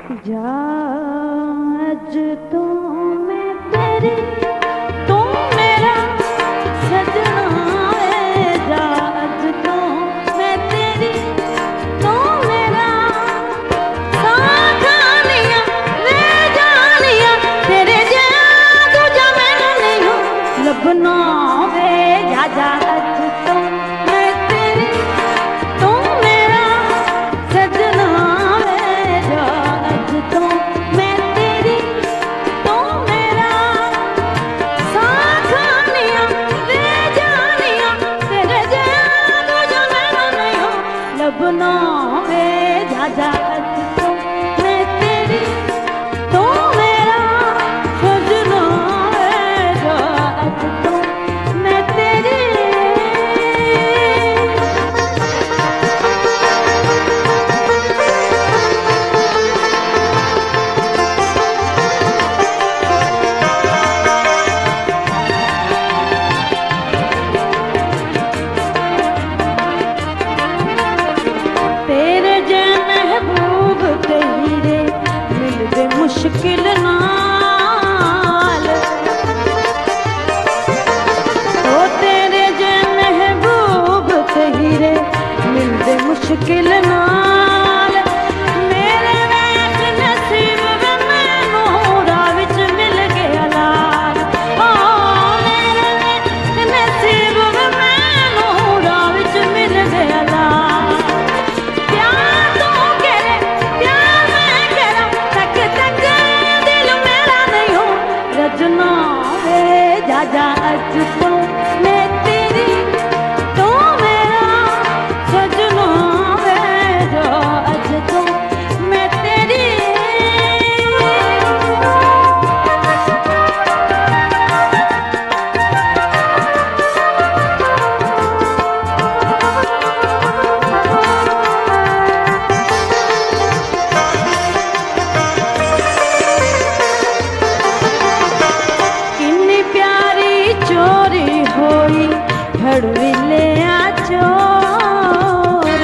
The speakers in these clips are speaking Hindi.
जा अज तो मैं तेरी, तू मेरा सजना है। जा अज तो मैं तेरी, तू मेरा साखानिया वे जानिया। तेरे जैसा दूजा मैनू नहीं हो लभना वे। जा जा अज तो मैं तेरी, तू मेरा सजना है। जा अज तो मैं तेरी, तू मेरा साखानिया वे जानिया। तेरे जैसा दूजा मैनू नहीं हो लभना वे। जा जा अज तो मैं तेरी, तू मेरा सजना है। जा अज तो मैं तेरी। तेरे जे महबूब तेरे मिलदे मुश्किल नाल। ओ तेरे जे महबूब तेरे मिलदे मुश्किल नाल। मेरे वैख नसीब वे मैनू राह विच मिल गया लाल। ओ मेरे वैख नसीब वे मैनू राह विच मिल गया लाल। प्यार तू करे प्यार मैं करा, तक तक दिल मेरा नहीं हो रजना वे। जा जा अज तो मैं तेरी, तू मेरा सजना वे। जा अज तो मैं तेरी। किन्नी प्यारी चोरी होई भड़विले आ चोर।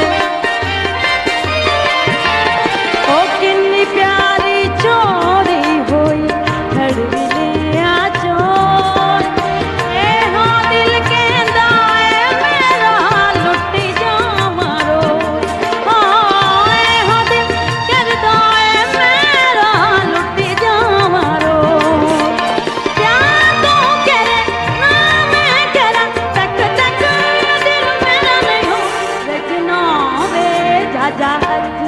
ओ किन्नी प्यारी चोरी होई भड़विले आ चोर। ए हो दिल कहंदा ए मेरा लुटी जावां रोज। ओ ए हो दिल कहंदा ए मेरा लुटी जावां रोज। प्यार तू करे ना मैं करा, तक तक दिल मेरा नहीं हो रजना वे। जा जा अज